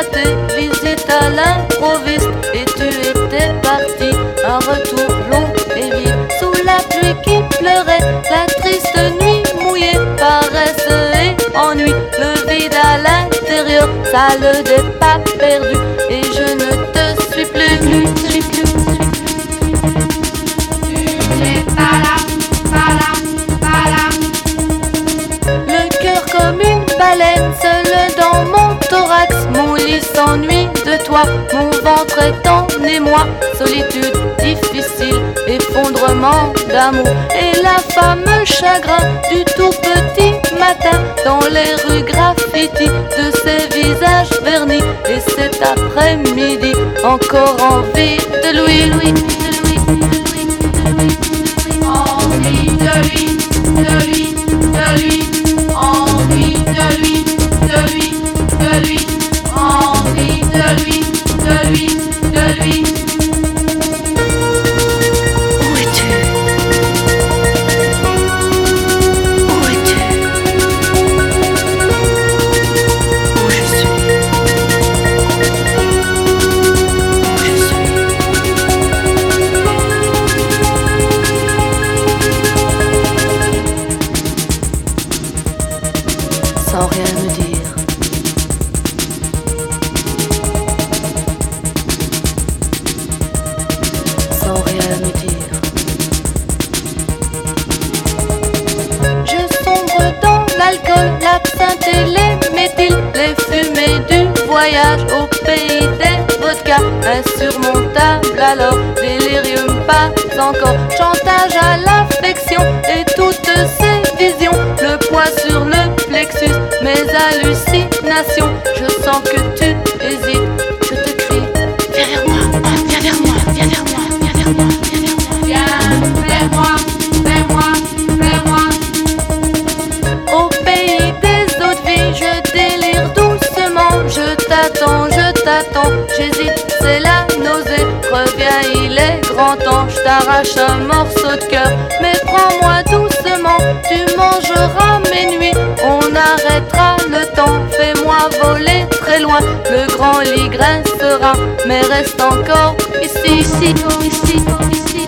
raté, visite à l'improviste. Et tu étais parti, un retour long et vide. Sous la pluie qui pleurait, la triste nuit mouillée, paresse et ennui, le vide à l'intérieur, salle des pas perdus. Et je ne te suis plus, Tu n'es pas là, pas là, pas là. Le cœur comme une baleine, seul dans mon thorax. Mon lit s'ennuie de toi, mon ventre est en émoi. Solitude difficile, effondrement d'amour. Et la fameux chagrin du tout petit matin, dans les rues graffiti de ces visages vernis. Et cet après-midi, encore envie de lui, Envie de lui, de lui, de lui. Envie de lui, de lui, de lui. Envie de lui, de lui, de lui. Où es-tu? Où es-tu? Où je suis? Où je suis? Sans rien me dire, sans rien me dire. Je sombre dans l'alcool, l'absinthe et les méthyles, les fumées du voyage au pays des vodkas. Insurmontable alors, délirium pas encore, chantage à l'affection et toutes ces visions. Le poids sur le plexus, mes hallucinations. Je sens que tu hésites, je te crie, viens vers moi, viens vers moi, viens vers moi, viens vers moi, viens vers moi. Viens vers moi, vers moi, vers moi. Au pays des autres vies, je délire doucement. Je t'attends, j'hésite, c'est la nausée. Reviens, il est grand temps, je t'arrache un morceau de cœur. Mais prends-moi doucement, tu mangeras mes nuits. On arrêtera le temps, fais-moi voler très loin. Le grand lit grincera, mais reste encore ici, ici, ici, ici.